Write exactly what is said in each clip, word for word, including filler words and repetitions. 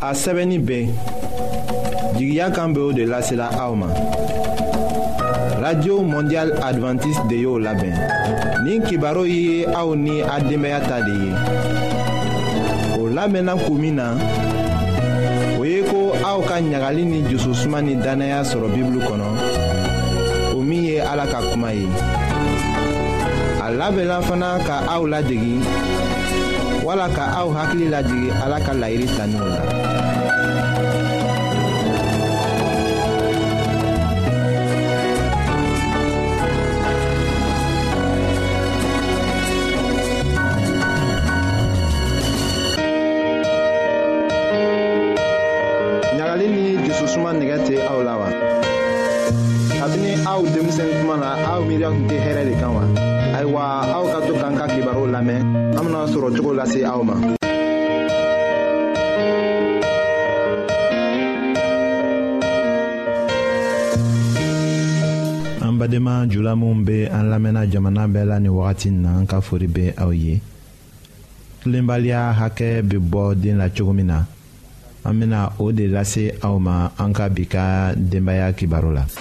a sɛbɛnni bɛɛ jigiya kan bɛ o de lasela aw ma. Radio Mondial Adventiste de y'o labɛn. Nin kibaru ye aw ni a denbaya ta de ye. O labɛnna kun min na, o ye ko aw ka ɲagali ni jususuma ni danaya sɔrɔ Bibulu kɔnɔ, o min ye Ala ka kuma ye. A labɛnna fana ka aw ladegi, wala ka aw hakili lajigi Ala ka laɲini taniw la. ɲagali ni jususuma nɛgɛ tɛ aw la wa? Kabini aw denmisɛn kuma na aw miiriya tun tɛ hɛrɛ de kan wa? Ayiwa, aw ka to k'an ka kibaru lamɛn, an bena sɔrɔ cogo lase aw ma. An badenma jula minw be an lamɛnna jamana bɛɛ la ni wagati na, an ka fori be aw ye. Tilenbaliya hakɛ be bɔ den la cogo min na, an bena o de lase aw ma an ka bi ka denbaya kibaru la.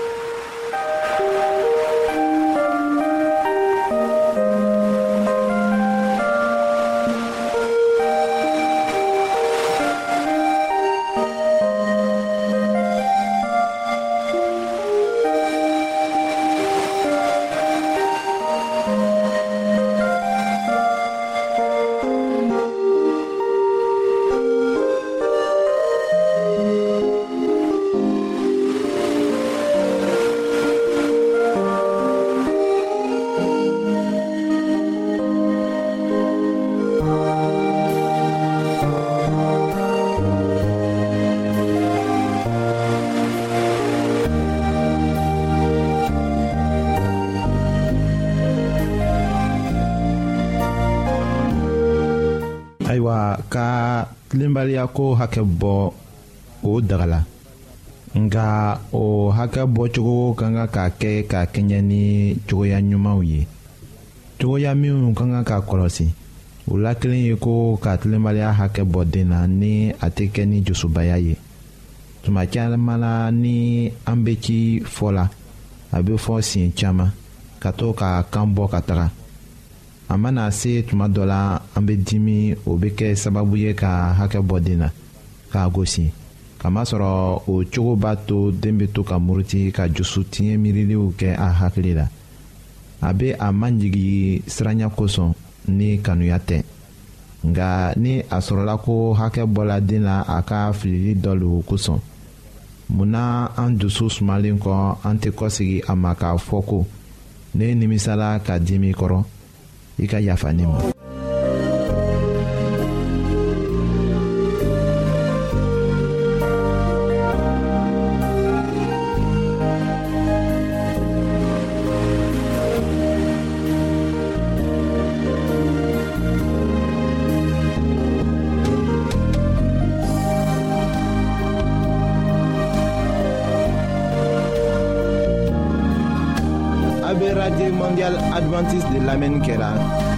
Ayiwa, ka tilenbaliya ko hakɛ bɔ o dagala, nka o hakɛ bɔcogo ka kan ka kɛ ka kɛɲɛ ni cogoya ɲumanw ye, cogoya minnu ka kan ka kɔlɔsi. O la kelen ye ko ka tilenbaliya hakɛ bɔ den na ni a tɛ kɛ ni jusubaya ye. Tuma caman la ni an bɛ ci fɔ la, a bɛ fɔ siɲɛ caman ka to ka kan bɔ ka taga. A mana se tuma dɔ la an bɛ dimi, o bɛ kɛ sababu ye ka hakɛ bɔ den na k'a gosi, kamasɔrɔ o cogo b'a to den bɛ to ka muruti ka jusu tiɲɛ miiriliw kɛ a hakili la. A bɛ a manjigi siranya kosɔn ni kanuya tɛ, nka ni a sɔrɔla ko hakɛ bɔla den na a ka filili dɔ lo kosɔn, munna an dusu sumalen kɔ an tɛ kɔsegi a ma k'a fɔ ko ne nimisala ka dimi kɔrɔ, i ka yafa ne ma. Radio Mondial Adventiste de l'Amen Kera.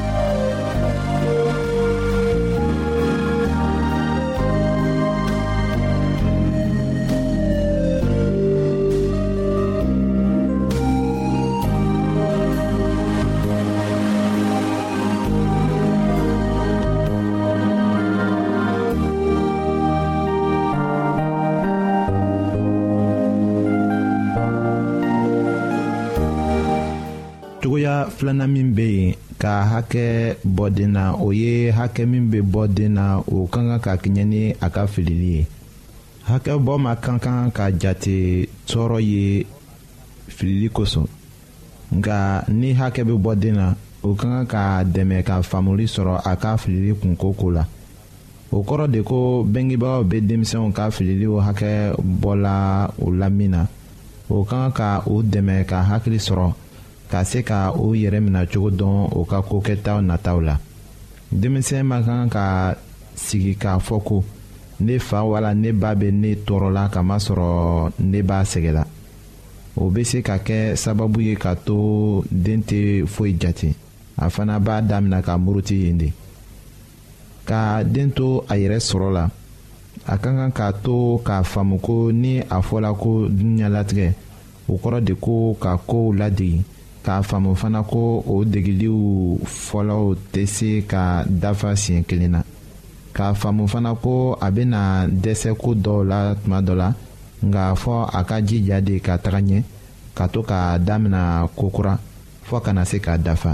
Cogoya filanan min bɛ yen ka hakɛ bɔ den na, o ye hakɛ min bɛ bɔ den na o ka kan ka kɛɲɛ ni a ka filili ye. Hakɛ bɔ ma kan kan ka jate tɔɔrɔ ye filili kosɔn, nka ni hakɛ bɛ bɔ den na o ka kan ka dɛmɛ ka faamuli sɔrɔ a ka filili kunko ko la. O kɔrɔ de ko bɛnkɛbagaw bɛ denmisɛnw ka fililiw hakɛ bɔla o la min na, o ka kan ka o dɛmɛ ka hakili sɔrɔ ka se ka o yɛrɛ minɛ cogo dɔn o ka kokɛtaw nataw la. Denmisɛn ma kan ka sigi k'a fɔ ko ne fa wala ne ba bɛ ne tɔɔrɔla kamasɔrɔ ne b'a sɛgɛla. O bɛ se ka kɛ sababu ye ka to den tɛ foyi jate, a fana b'a daminɛ ka muruti yen de. Ka den to a yɛrɛ sɔrɔ la, a ka kan k'a to k'a faamu ko ni a fɔla ko dunuɲalatigɛ o kɔrɔ de ko ka kow ladegi k'a faamu fana ko o degiliw fɔlɔw tɛ se ka dafa siɲɛ kelen na k'a faamu fana ko a bɛna dɛsɛ ko dɔw la tuma dɔ la nka fɔ a ka jija de ka taga ɲɛ ka to k'a damina kokura fɔ kana se k'a dafa.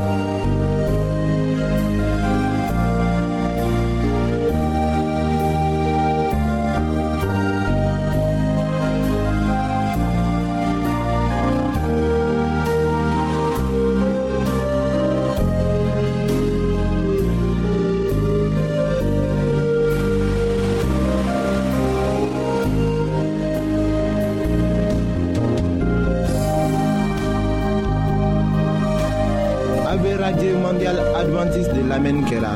Radio Mondiale Adventiste de l'Amen Kela.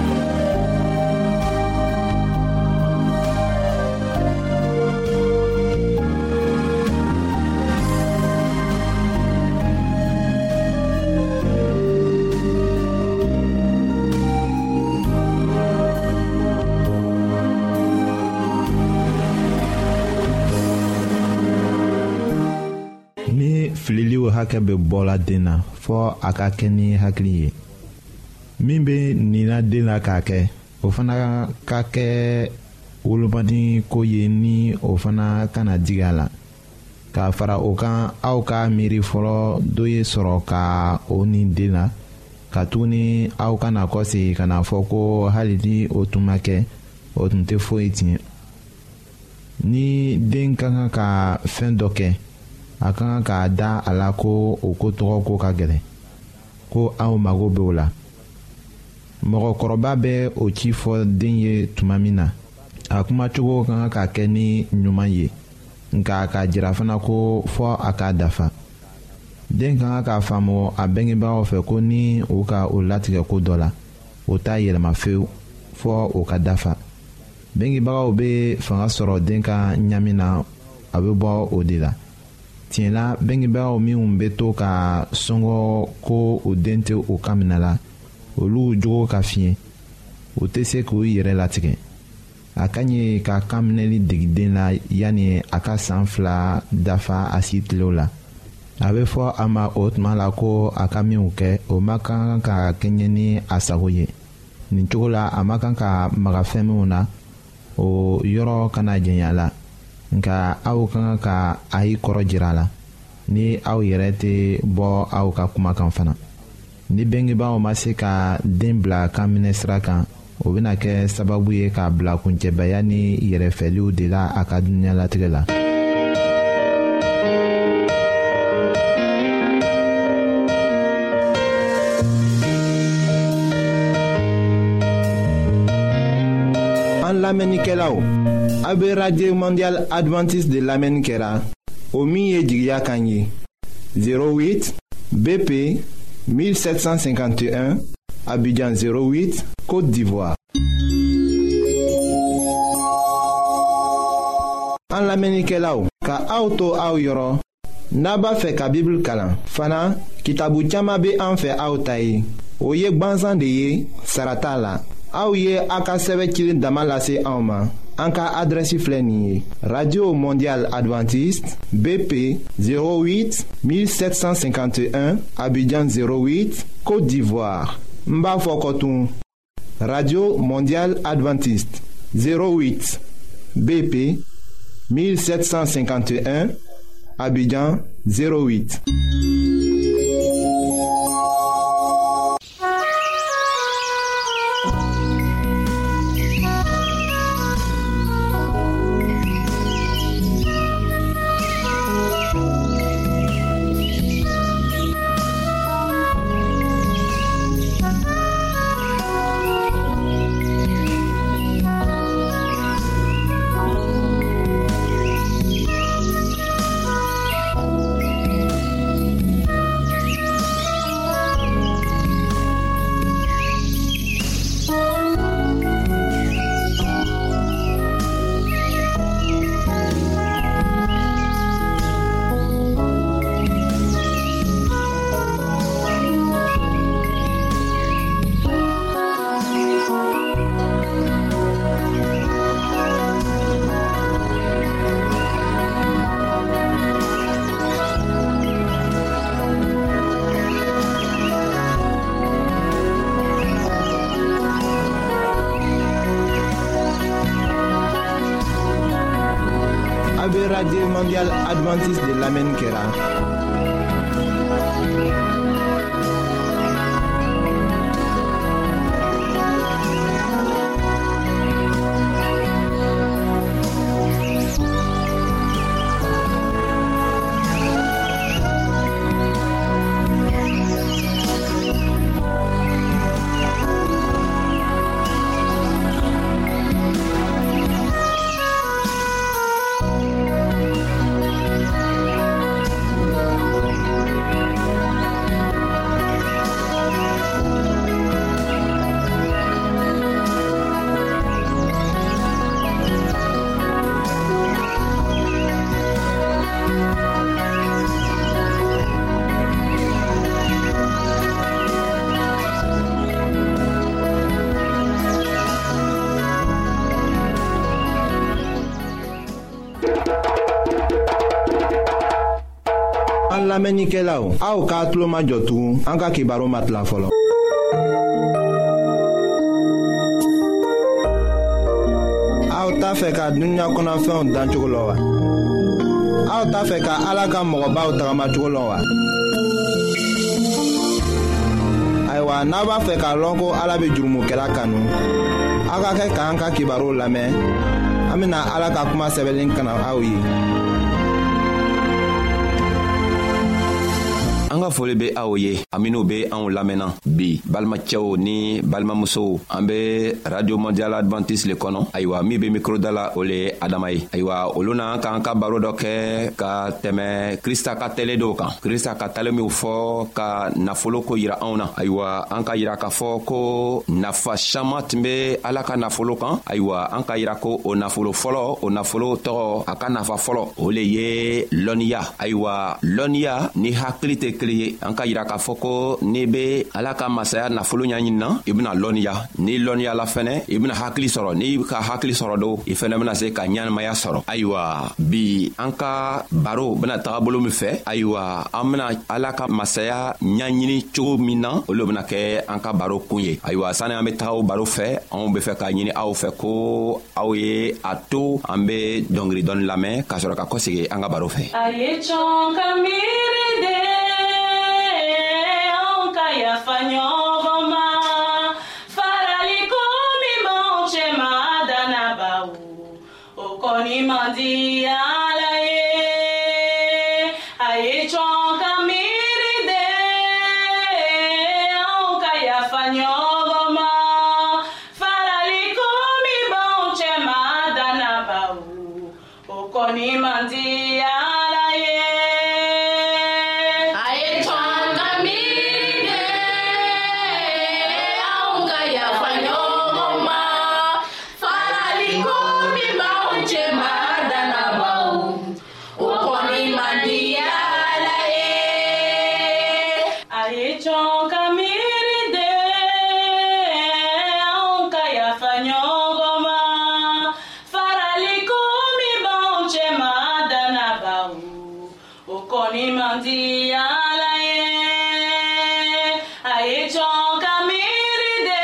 Ni fililiw hakɛ bɛ bɔla den na fɔ a ka kɛ ni hakili ye min bɛ nina den na k'a kɛ o fana ka kɛ wolomadi ko ye ni o fana kana digi a la k'a fara o kan aw ka miiri fɔlɔ dɔ ye sɔrɔ ka o ni den na ka tuguni aw kana kɔsegi ka na fɔ ko hali ni o tun ma kɛ o tun tɛ foyi tiɲɛ ni den ka kan ka fɛn dɔ kɛ a ka kan k'a da a la ko o ko tɔgɔ ko ka gɛlɛn ko aw mago bɛ o la mɔgɔkɔrɔba bɛ o ci fɔ den ye tuma min na a kumacogo ka kan ka kɛ ni ɲuman ye nka k'a jira fana ko fɔ a k'a dafa den ka kan k'a faamu a bɛngebagaw fɛ ko ni o ka o latigɛ ko dɔ la o t'a yɛlɛma fewu fɔ o ka dafa bɛngebagaw bɛ fanga sɔrɔ den ka ɲami na a bɛ bɔ o de la tiɲɛ la bɛngebagaw minnu bɛ to ka sɔngɔ ko o den tɛ o kan minɛ la olu jogo ka fiɲɛ o tɛ se k'o yɛrɛ latigɛ a ka ɲi ka kan minɛli degi den la yanni a ka san fila dafa a si tilew la a bɛ fɔ a ma o tuma la ko a ka minw kɛ o ma kan ka kɛɲɛ ni a sago ye nin cogo la a ma kan ka maga fɛn minnu na o yɔrɔ kana jɛnya la nka aw ka kan ka a y'i kɔrɔ jira a la ni aw yɛrɛ tɛ bɔ aw ka kumakan fana ni bɛngebaaw ma se ka den bila kan minɛ sira kan o bɛna kɛ sababu ye k'a bila kuncɛbaya ni yɛrɛfɛliw de la a ka dunuɲalatigɛ la. An lamɛnnikɛlaw a bɛ Radio Mondiale Adventiste de lamɛnni kɛra o min ye jigiya kan ye zéro huit B P mille sept cent cinquante et un Abidjan zéro huit Côte d'Ivoire. An lamɛnnikɛlaw ka aw to aw yɔrɔ n'a b'a fɛ ka Bible kalan fana kitabu caman bɛ an fɛ aw ta ye o ye gwanzan de ye sara t'a la aw ye a ka sɛbɛn cilen dama lase anw ma an ka adrɛsi filɛ nin ye Radio Mondiale Adventiste B P zéro huit mille sept cent cinquante et un Abidjan zéro huit Côte d'Ivoire n b'a fɔ kɔtun Radio Mondiale Adventiste zéro huit B P mille sept cent cinquante et un Abidjan zéro huit. mondial adventiste de l'Amen Kera. An lamɛnnikɛlaw, aw k'a tulo majɔ tugun an ka kibaru matila fɔlɔ. Aw t'a fɛ ka dunuya kɔnɔfɛnw dan cogo la wa? Aw t'a fɛ ka Ala ka mɔgɔbaw tagamacogo la wa? Ayiwa, n'a b'a fɛ k'a lɔn ko Ala bɛ jurumokɛla kanu, aw ka kɛ k'an ka kibaru lamɛn. An bɛna Ala ka kuma sɛbɛnlen kana aw ye. An ka foli be aw ye aminu be anw lamɛnna bi balimacɛw ni balimamusow an be radio mondial adventiste le kɔnɔ ayiwa min be mikro da la o le adama ye ayiwa olu n'an k'an ka baro dɔ kɛ ka tɛmɛ krista ka tele dɔw kan krista ka tale minw fɔ ka nafolo ko yira anw na ayiwa an ka yira k'a fɔ ko nafa saman tun be ala ka nafolo kan ayiwa an ka yira ko o nafolo fɔlɔ o nafolo tɔgɔ a ka nafa fɔlɔ o le ye lɔnniya ayiwa lɔnniya ni hakili tɛ kelen ye an ka yira k'a fɔ ko n'i be ala ka masaya nafolo ɲaɲinina i bena lɔnniya n'i lɔnniya la fɛnɛ i bena hakili sɔrɔ n'i ka hakili sɔrɔ do i fɛnɛ bena se ka ɲanamaya sɔrɔ ayiwa bi an ka baro bena taga bolo min fɛ ayiwa an bena ala ka masaya ɲaɲini cogo min na olu bena kɛ an ka baro kun ye ayiwa sani an be taga o baro fɛ anw be fɛ k'a ɲini aw fɛ ko aw ye a to an be dɔngiri dɔɔni lamɛn k'a sɔrɔ ka kɔsegi an ka baro fɛ. A ye cɔn ka miiri de anw ka yafa ɲɔgɔn ma faraliko min b'anw cɛma dannabaw o kɔni man di Ala ye. A ye cɔn ka miiri de anw ka yafa ɲɔgɔn ma faraliko min b'anw cɛma dannabaw o kɔni man di Ala ye. A ye cɔn ka miiri de anw ka yafa ɲɔgɔn ma faraliko min b'anw cɛma dannabaw o kɔni man di Ala ye. A ye cɔn ka miiri de anw ka yafa ɲɔgɔn ma faraliko min b'anw cɛma dannabaw o kɔni man di Ala ye. A ye cɔn ka miiri de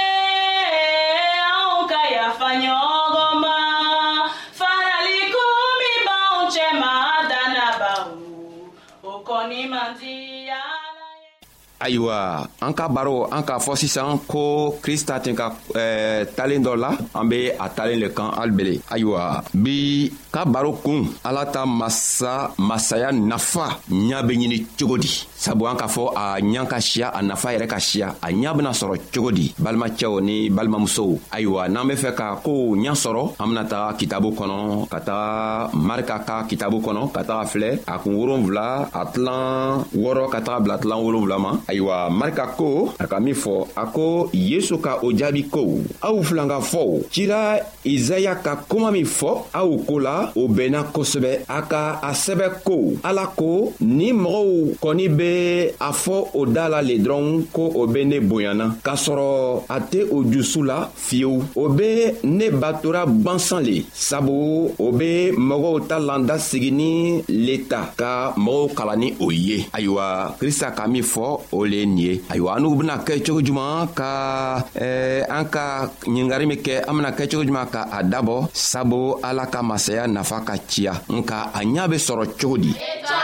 anw ka yafa ɲɔgɔn ma faraliko min b'anw cɛma dannabaw o kɔni man di Ala ye. ayiwa an ka baro an k'a fɔ sisan ko krista tun ka eh, talen dɔ la an be a talen le kan alibele ayiwa bi ka baro kun ala ta masa masaya nafa ɲa be ɲini cogo di sabu an k'a fɔ a ɲa ka siya a nafa yɛrɛ ka siya a ɲa bena sɔrɔ cogo di balimacɛw ni balimamusow ayiwa n'an be fɛ ka kow ɲa sɔrɔ an bena taga kitabu kɔnɔ ka taga marika ka kitabu kɔnɔ ka taga filɛ a kun wolonfila a tilan wɔrɔ ka taga bila tilan wolonfila ma ayiwa marika ko a ka min fɔ a ko yesu ka o jaabi ko aw filankafɔw cira izaya ka kuma min fɔ aw ko la o bɛnna kosɛbɛ a ka a sɛbɛ ko ala ko ni mɔgɔw kɔni be a fɔ o da la le dɔrɔn ko o be ne bonyana k'a sɔrɔ a tɛ o jusu la fiyewu o be ne batora gwansan le sabu o be mɔgɔw ta landa sigi ni le ta ka mɔgɔw kalan ni o ye ayiwa krista ka min fɔ o o le nin ye. Ayiwa an n'u bena kɛ cogo juman ka eh, an ka ɲingari min kɛ an bena kɛ cogo juman ka a dabɔ sabu Ala ka masaya nafa ka ciya nka a ɲa be sɔrɔ cogo di.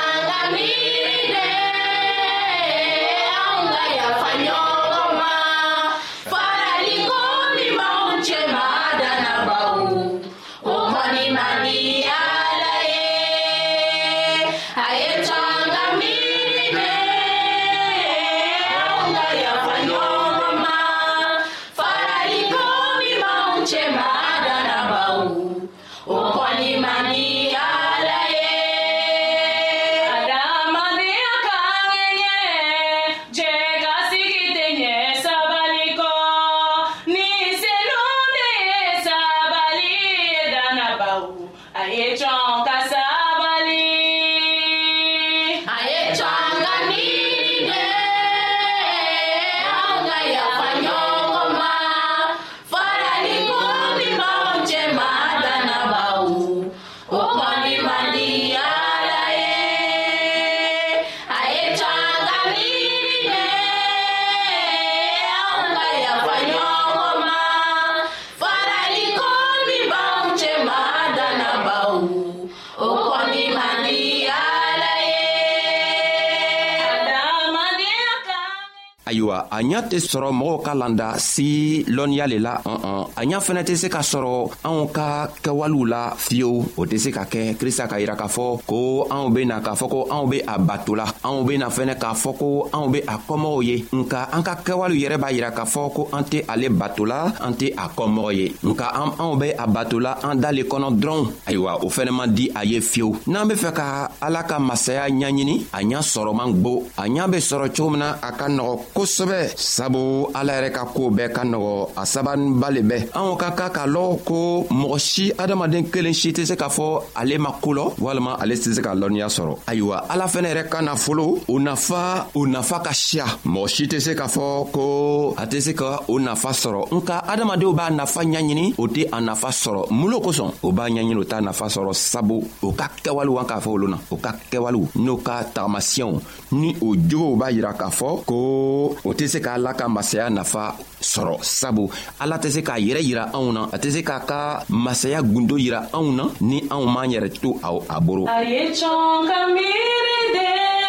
Ayiwa a ɲa tɛ sɔrɔ mɔgɔw ka landa si lɔnniya le la uh -uh. a ɲa fɛnɛ tɛ se ka sɔrɔ anw ka kɛwalew la fiyewu o tɛ se ka kɛ Krista ka yira k'a fɔ ko anw bena k'a fɔ ko anw be a bato la anw bena fɛnɛ k'a fɔ ko anw be a kɔmɔgɔw ye nka an ka kɛwalew yɛrɛ b'a yira k'a fɔ ko an tɛ ale bato la an tɛ a kɔmɔgɔ ye nka an anw be a bato la an dale kɔnɔ dɔrɔn. Ayiwa o fɛnɛ man di a ye fiyewu n'an be fɛ ka Ala ka masaya ɲaɲini a ɲa sɔrɔ man gbo a ɲa be sɔrɔ cogo min na a ka nɔgɔ kosɛbɛ sabu Ala yɛrɛ ka koo bɛɛ ka nɔgɔ a sabaninba le bɛ anw ka ka k'a lɔn ko mɔgɔ si adamaden kelen si tɛ se k'a fɔ ale ma ko lɔ walima ale tɛ se ka lɔnniya sɔrɔ. Ayiwa Ala fɛnɛ yɛrɛ ka nafolo o nafa o nafa ka siya mɔgɔ si tɛ se k'a fɔ ko a tɛ se ka o nafa sɔrɔ nka adamadenw b'a nafa ɲaɲini o tɛ a nafa sɔrɔ mun lo kosɔn o b'a ɲaɲini o t'a nafa sɔrɔ sabu o ka kɛwalew an k'a fɔ olu na o ka kɛwalew n'o ka tagamasiyɛnw ni o jogow b'a yira k'a fɔ ko o tɛ se ka Ala ka masaya nafa sɔrɔ sabu Ala tɛ se k'a yɛrɛ yira anw na a tɛ se k'a ka masaya gundo yira anw na ni anw m'an yɛrɛ to a boro. A ye cɔn ka miiri de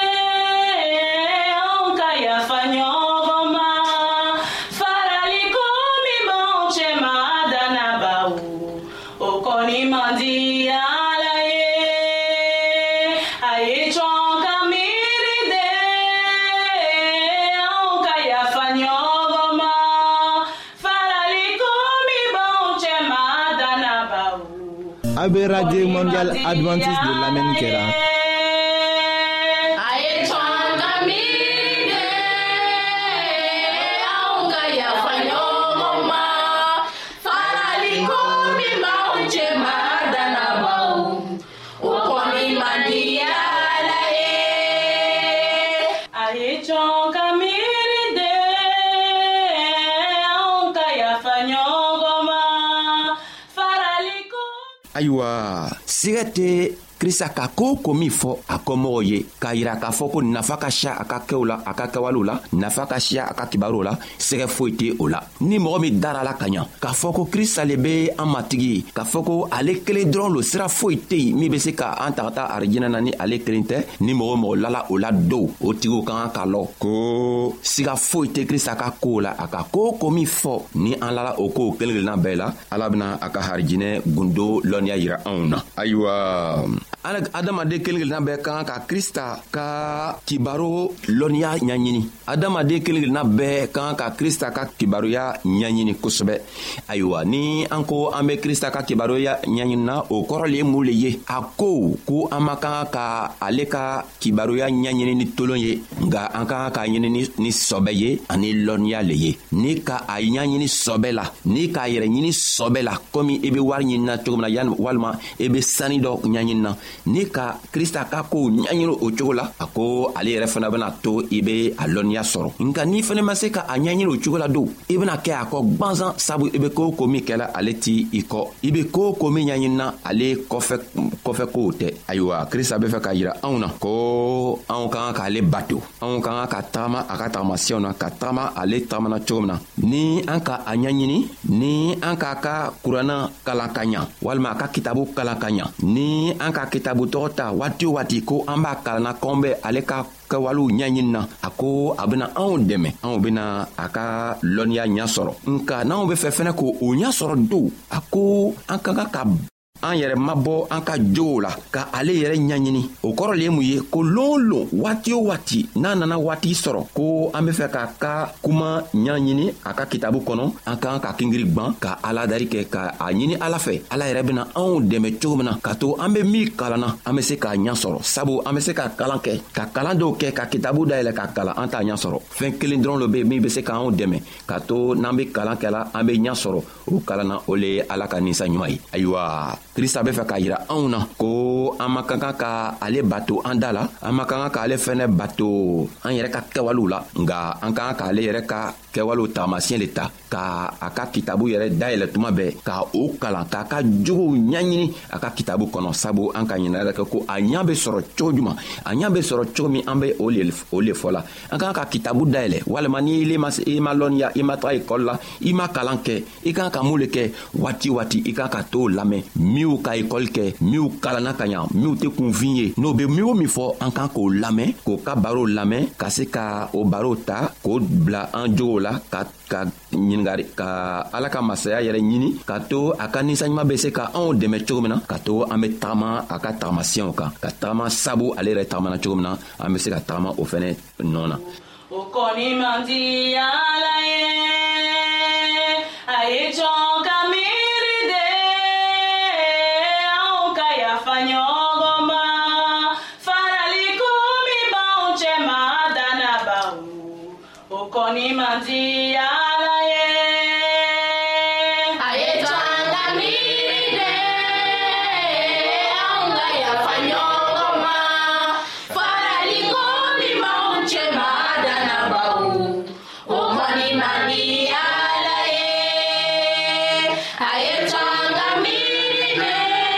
anw ka yafa ɲɔgɔn ma faraliko min b'anw cɛma dannabaw o kɔni man di Ala ye. A ye cɔn ka miiri de anw ka yafa ɲɔgɔn ma faraliko min b'anw cɛma dannabaw. A be Radio Mondial Adventiste de l'Amérique kɛra. Ayiwa siga tɛ Krista ka ko ko min fɔ a kɔmɔgɔw ye k'a yira k'a fɔ ko nafa ka siya a ka kɛw la a ka kɛwalew la nafa ka siya a ka kibaruw la sɛgɛ foyi tɛ o la ni mɔgɔ min dara la ka ɲa k'a fɔ ko Krista le be an matigi ye k'a fɔ ko ale kelen dɔrɔn lo sira foyi tɛ yen min be se ka an ta ka taa arijinɛ na ni ale kelen tɛ ni mɔgɔ mɔgɔ lala o la dow o tigiw ka kan k'a lɔn ko siga foyi tɛ Krista ka koow la a ka ko ko min fɔ ni an lala o kow kelen kelenna bɛɛ la Ala bena a ka harijinɛ gundo lɔnniya yira anw na. Ayiwa adamaden kelen kelenna bɛɛ kan ka Krista ka kibaro lɔnniya ɲaɲini adamaden kelen kelenna bɛɛ kan ka Krista ka kibaruya ɲaɲini kosɛbɛ. Ayiwa ni an ko an be Krista ka kibaruya ɲaɲini na o kɔrɔ le ye mun le ye a ko ko an ma kan ka ale ka kibaruya ɲaɲini ni tolon ye nga an kan k'a ɲini ni, ni sɔbɛ ye ani lɔnniya le ye ni ka a ɲaɲini sɔbɛ la ni k'a yɛrɛ ɲini sɔbɛ la komi i be wari ɲinina cogo min na walima i be sani dɔ ɲaɲini na ni ka krista ka ko ɲaɲini o cogo la a ko ale yɛrɛ fana bena to i be a lɔnniya sɔrɔ nka n'i fana ma se ka a ɲaɲini o cogo la don i bena kɛ a kɔ gwanzan sabu i be ko ko min kɛla ale ti i kɔ i be ko ko min ɲaɲinina ale kɔfɛ kɔfɛ kow tɛ ayiwa krista be fɛ ka yira anw na ko anw ka kan k'ale bato anw ka kan ka tagama a ka tagamasiyɛw na ka tagama ale tagamana cogo min na ni an ka a ɲaɲini ni an k'a ka kuranna kalan ka ɲa walima a ka kitabu kalan ka ɲa ni an ka kitabu tɔgɔ ta waati o waati ko an b'a kalanna k'anw bɛ ale ka kɛwalew ɲaɲini na a ko a bena anw dɛmɛ anw bena a ka lɔnniya ɲa sɔrɔ nka n'anw be fɛ fɛnɛ k'o ɲa sɔrɔ don a ko an ka kan ka an yɛrɛ mabɔ an ka jogow la ka ale yɛrɛ ɲaɲini o kɔrɔ le ye mun ye ko lon lon waati o waati n'a nana waati sɔrɔ ko an be fɛ k'a ka kuma ɲaɲini a ka kitabu kɔnɔ an ka kan ka kingiri gwan ka aladari kɛ ka a ɲini ala fɛ ala yɛrɛ bena anw dɛmɛ cogo min na ka to an be min kalanna an be se k'a ɲa sɔrɔ sabu an be se ka kalan kɛ ka kalan dɔw kɛ ka kitabu dayɛlɛ ka kalan an t'a ɲa sɔrɔ fɛn kelen dɔrɔn lo be min be se k'anw dɛmɛ ka to n'an be kalan kɛla an be ɲa sɔrɔ o kalan na o le ye ala ka ninsa ɲuman ye ayiwa krista be fɛ k'a yira anw na ko an ma ka kan ka ale bato an da la an ma ka kan k'ale fɛnɛ bato an yɛrɛ ka kɛwalew la nga an ka kan k'ale yɛrɛ ka kɛwalew taamasiyɛn le ta ka a ka kitabu yɛrɛ dayɛlɛ tuma bɛɛ ka o kalan k'a ka jogow ɲaɲini a ka kitabu kɔnɔ sabu an ka ɲinayɛrɛ kɛ ko a ɲa be sɔrɔ cogo juman a ɲa be sɔrɔ cogo min an be o le o le fɔ la an ka kan ka kitabu dayɛlɛ walima ni i ma i ma lɔnniya i ma taga ekɔli la i ma kalan kɛ i kan ka mun le kɛ waati waati i kan ka t'o lamɛn minw ka ekɔli kɛ minw kalanna ka ɲa minw tɛ kunfin ye n'o be min o min fɔ an kan k'o lamɛn k'o ka barow lamɛn ka se ka o barow ta k'o bila an jogow la ka ka ɲiningari ka ala ka masaya yɛrɛ ɲini ka to a ka ninsanɲuman be se ka anw dɛmɛ cogo min na ka to an be tagama a ka tagamasiyɛnw kan ka tagama sabu ale yɛrɛ tagamana cogo min na an be se ka tagama o fɛnɛ nɔ na o kɔni man di ala ye a ye jɔn ka miiri de anw ka yafa ɲɔgɔn ma faraliko min b'anw cɛma dannabaw o kɔni man di ala ye a ye to an ka miiri de anw ka yafa ɲɔgɔn ma faraliko min b'anw cɛma dannabaw o kɔni man di ala ye a ye to an ka miiri de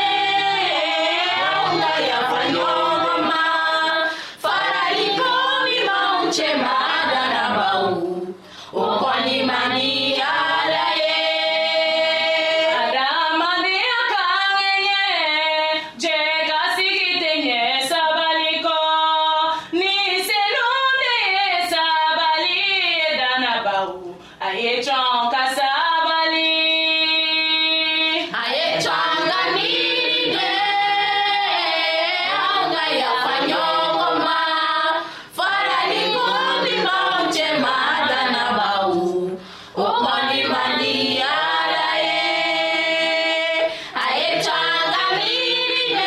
anw ka yafa ɲɔgɔn ma faraliko min b'anw cɛma dannabaw o kɔni man di ala ye. adamadenya ka ŋɛɲɛ jɛ ka sigi tɛ ɲɛ sabali kɔ ni senu de ye sabali ye dannabaw a ye jɔn ka sabali A ye to an ka miiri de anw ka yafa ɲɔgɔn ma faraliko min b'anw cɛma dannabaw o kɔni man di ala ye. A ye to an ka miiri de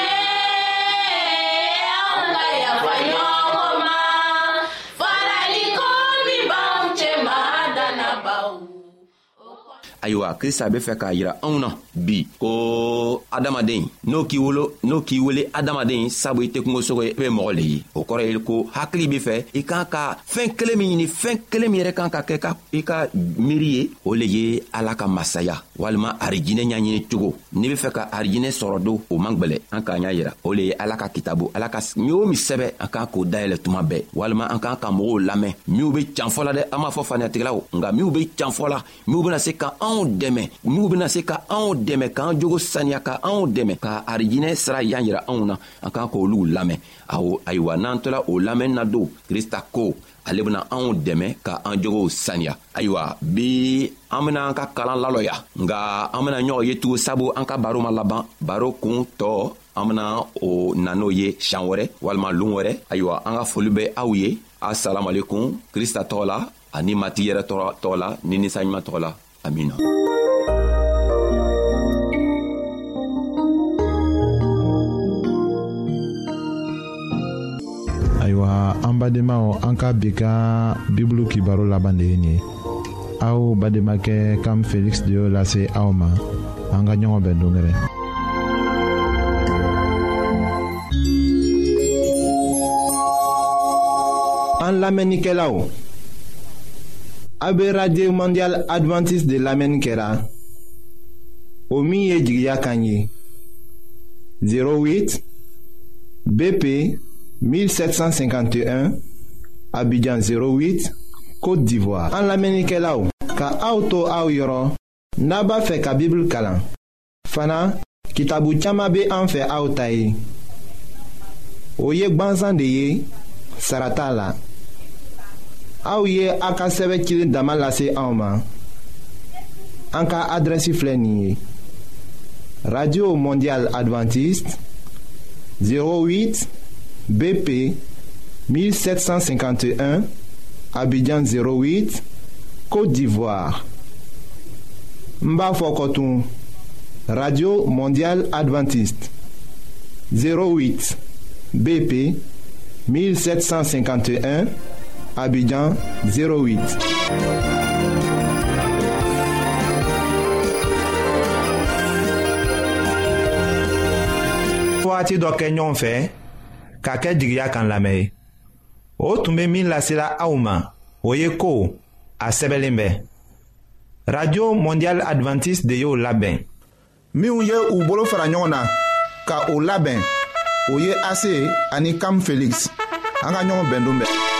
anw ka yafa ɲɔgɔn ma faraliko min b'anw cɛma dannabaw. ayiwa krista be fɛ k'a yira anw na bi ko adamaden n'o k'i wolo n'o k'i wele adamaden sabu i tɛ kungosogo ye i be mɔgɔ le ye o kɔrɔ ye ko hakili b'i fɛ i kan ka fɛn kelen min ɲini fɛn kelen min yɛrɛ kan ka kɛ ka i ka miiri ye o le ye ala ka masaya walima arijinɛ ɲaɲini cogo n'i be fɛ ka arijinɛ sɔrɔ don o man gwɛlɛ an k'a ɲa yira o le ye ala ka kitabu ala ka min o min sɛbɛ an kan k'o dayɛlɛ tuma bɛɛ walima an kan ka mɔgɔw lamɛn minw be canfɔ la dɛ an m'a fɔ faniyatigɛlaw nka minw be canfɔ la minw bena se ka anw dɛmɛ minw bena se ka anw dɛmɛ k'an jogo saniya ka anw dɛmɛ ka arijinɛ sira yan yira anw na an kan k'olu lamɛn awo ayiwa n'an tola o lamɛn na don krista ko ale bena anw dɛmɛ ka an jogow saniya ayiwa bi an bena an ka kalan lalɔya nga an bena ɲɔgɔn ye tugun sabu an ka baro ma laban baro kun tɔ an bena o nan'o ye siɲan wɛrɛ walima loon wɛrɛ ayiwa an ka foli bɛ aw ye asalamualekum krista tɔgɔ la ani mati yɛrɛ tɔgɔ la ni ninsanɲuman tɔgɔ la amina. ayiwa an badenmaw an ka bi ka bibulu kibaro laban de ye nin ye aw bademakɛ kam felix de y'o lase aw ma an ka ɲɔgɔn bɛn dongɛrɛ. an lamenikelaw. Abe Radio Mondial Adventiste de lamenikera. Omi ye jigya kanyi. zéro huit B P mille sept cent cinquante et un Abidjan zéro huit Côte d'Ivoire. An lamenikelaw. Ka auto au yoro. Naba fe ka Bible kalan. Fana kitabu chama be an fe au tayi. Oye gbanzan de ye sarata la. Aou ye aka seve kilin damalase auma. Anka adresi fleni. Radio Mondial Adventiste zéro huit B P mille sept cent cinquante et un Abidjan zéro huit Côte d'Ivoire. Mba Fokotoun. Radio Mondial Adventiste zéro huit B P mille sept cent cinquante et un Abidjan zéro huit. Waati dɔ kɛ ɲɔgɔn fɛ ka kɛ jigiya kan lamɛn. O tun bɛ min lasela aw ma o ye ko a sɛbɛnlen bɛ. Radio Mondial Adventiste de y'o labɛn. Minnu ye u bolo fara ɲɔgɔn na ka o labɛn o ye A C ani Cam Felix. An ka ɲɔgɔn bɛn don bɛɛ.